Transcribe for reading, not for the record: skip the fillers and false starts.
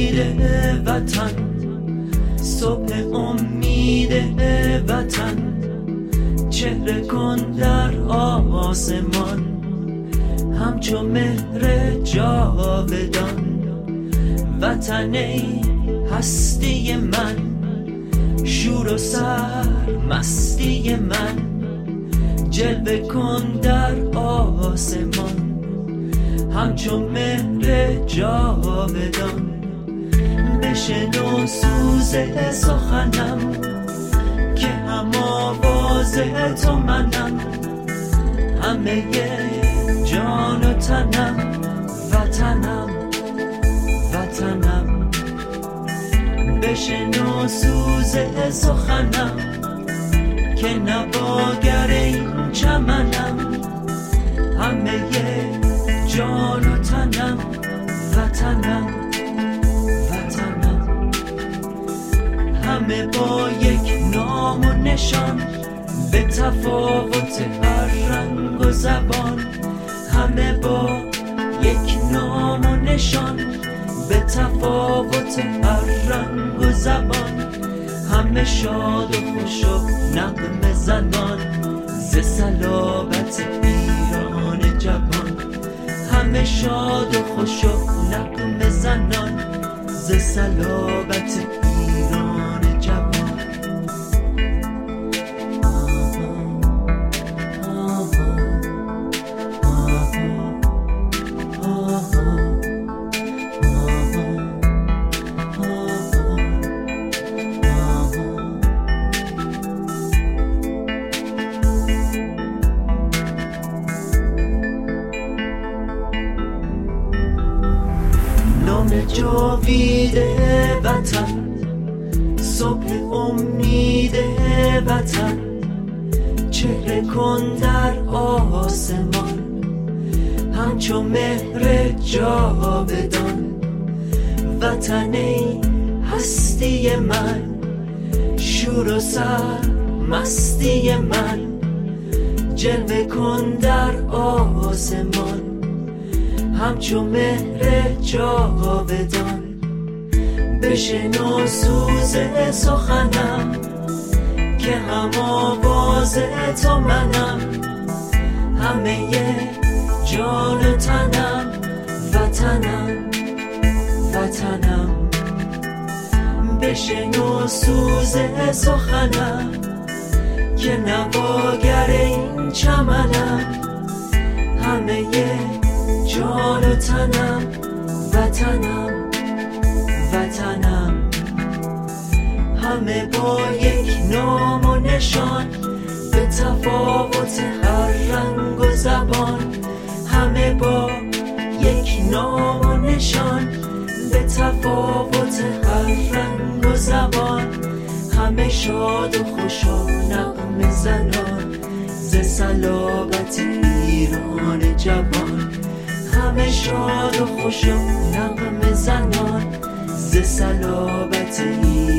امید وطن، صبح امید وطن، چهره کن در آسمان همچون مهر جاودان. وطن ای هستی من، شور و سرمستی من، جلوه کن در آسمان همچون مهر جاودان. بشنو سوز سخنم که هم آواز تو منم، همه جان و تنم وطنم وطنم. بشنو سوز سخنم که نواگر این چمنم، همه جان و تنم وطنم وطنم. همه با یک نام و نشان، به تفاوت هر رنگ و زبان. همه با یک نام و نشان، به تفاوت هر رنگ و زبان. همه شاد و خوش و نغمه زنان، ز صلابت ایران جوان. همه شاد و خوش و نغمه زنان، ز صلابت ایران جوان. جاوید وطن، صبح امید وطن، چهره کن در آسمان همچون مهر جاودان. وطن ای هستی من، شور و سرمستی من، جلوه کن در آسمان همچون مهر جاودان. بشنو سوز سخنم که هم آواز تو منم، همه جان و تنم وطنم وطنم. بشنو سوز سخنم که نواگر این چمنم، همه جان و تنم وطنم وطنم. همه با یک نام و نشان، به تفاوت هر رنگ و زبان. همه با یک نام و نشان، به تفاوت هر رنگ و زبان. همه شاد و خوش و نغمه زنان، ز صلابت ایران جوان. همه شاد و خوش و نغمه زنان، ز صلابت ایران